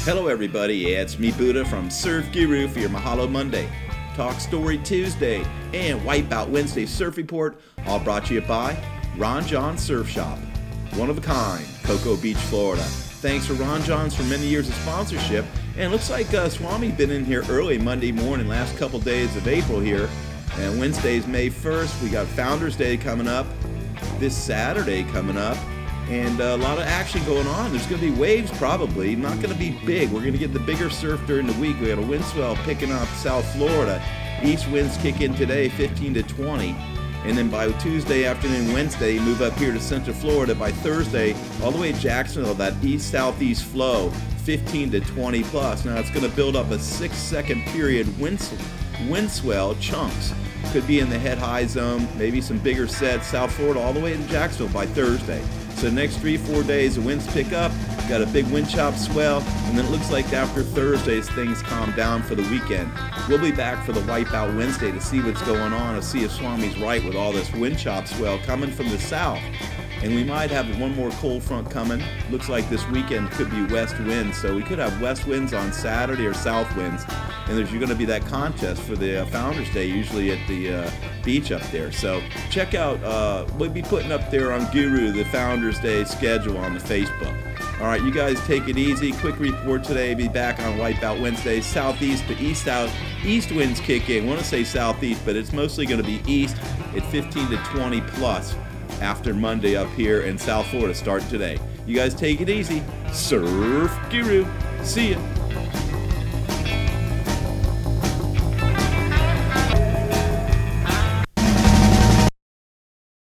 Hello everybody, it's me Buddha from Surf Guru for your Mahalo Monday, Talk Story Tuesday, and Wipeout Wednesday Surf Report, all brought to you by Ron John Surf Shop. One of a kind, Cocoa Beach, Florida. Thanks for Ron John's for many years of sponsorship, and it looks like Swami been in here early Monday morning, last couple days of April here, and Wednesday's May 1st. We got Founders Day coming up, this Saturday coming up, and a lot of action going on. There's going to be waves probably, not going to be big. We're going to get the bigger surf during the week. We got a wind swell picking up South Florida. East winds kick in today, 15 to 20. And then by Tuesday afternoon, Wednesday, move up here to Central Florida. By Thursday, all the way to Jacksonville, that east-southeast flow, 15 to 20 plus. Now it's going to build up a 6-second period wind swell chunks. Could be in the head-high zone, maybe some bigger sets, South Florida, all the way to Jacksonville by Thursday. So the next 3-4 days, the winds pick up, got a big wind chop swell, and then it looks like after Thursday, as things calm down for the weekend. We'll be back for the Wipeout Wednesday to see what's going on, to see if Swami's right with all this wind chop swell coming from the south. And we might have one more cold front coming. Looks like this weekend could be west winds, so we could have west winds on Saturday or south winds. And there's going to be that contest for the Founders Day, usually at the beach up there. So check out, we'll be putting up there on Guru the Founders Day schedule on the Facebook. All right, you guys take it easy. Quick report today. Be back on Wipeout Wednesday. Southeast to east winds kick in. I want to say southeast, but it's mostly going to be east at 15 to 20 plus after Monday up here in South Florida starting today. You guys take it easy. Surf Guru. See ya.